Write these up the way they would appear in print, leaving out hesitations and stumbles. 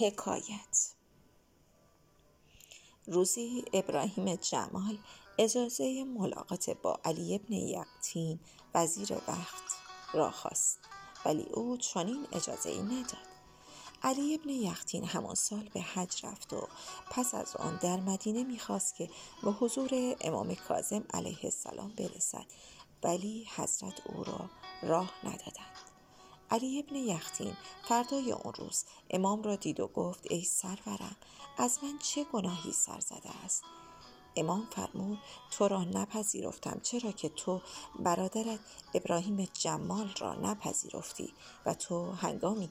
حکایت. روزی ابراهیم جمال اجازه ملاقات با علی بن یقطین وزیر وقت را خواست، ولی او چنین اجازه‌ای نداد. علی بن یقطین همان سال به حج رفت و پس از آن در مدینه می‌خواست که به حضور امام کاظم علیه السلام برسد، ولی حضرت او را راه ندادند. علی بن یقطین فردای اون روز امام را دید و گفت: ای سرورم، از من چه گناهی سر زده است؟ امام فرمود: تو را نپذیرفتم، چرا که تو برادرت ابراهیم جمال را نپذیرفتی و تا هنگامی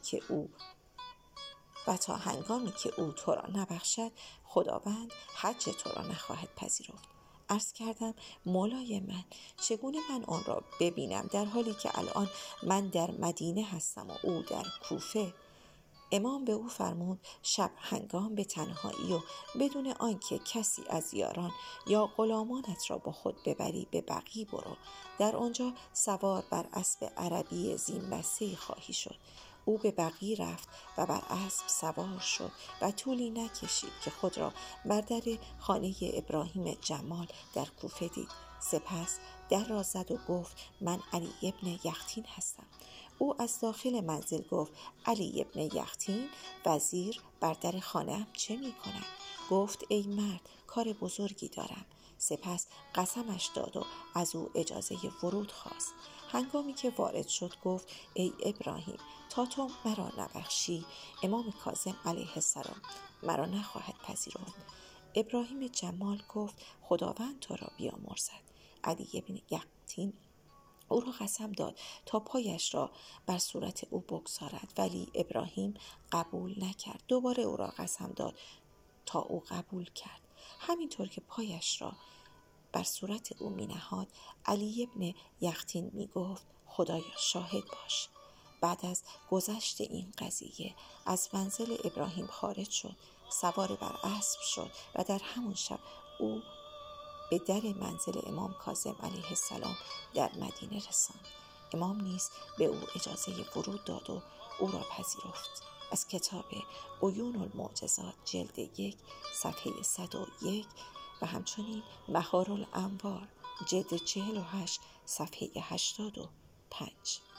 که او تو را نبخشد، خداوند حج تو را نخواهد پذیرفت. عرض کردم: مولای من، چگونه من آن را ببینم در حالی که الان من در مدینه هستم و او در کوفه؟ امام به او فرمود: شب هنگام به تنهایی و بدون آنکه کسی از یاران یا غلامانت را با خود ببری به بقیع برو. در آنجا سوار بر اسب عربی زینبسته خواهی شد. او به بقیع رفت و بر اسب سوار شد و طولی نکشید که خود را بر در خانه ابراهیم جمال در کوفه دید. سپس در را زد و گفت: من علی بن یقطین هستم. او از داخل منزل گفت: علی بن یقطین، وزیر بر در خانه‌ام چه می کند؟ گفت: ای مرد، کار بزرگی دارم. سپس قسمش داد و از او اجازه ورود خواست. هنگامی که وارد شد گفت: ای ابراهیم، تا تو مرا نبخشی، امام کاظم علیه السلام مرا نخواهد پذیرفت. ابراهیم جمال گفت: خداوند تو را بیامرزد. علی بن یقطین او را قسم داد تا پایش را بر صورت او بگذارد، ولی ابراهیم قبول نکرد. دوباره او را قسم داد تا او قبول کرد. همینطور که پایش را بر صورت او می نهاد، علی بن یقطین می گفت: خدایا شاهد باش. بعد از گذشت این قضیه از منزل ابراهیم خارج شد، سوار بر اسب شد و در همون شب او به در منزل امام کاظم علیه السلام در مدینه رساند. امام نیز به او اجازه ورود داد و او را پذیرفت. از کتاب عیون المعجزات جلد 1 صفحه 101 و همچنین بهار الانوار جلد 48 صفحه 85.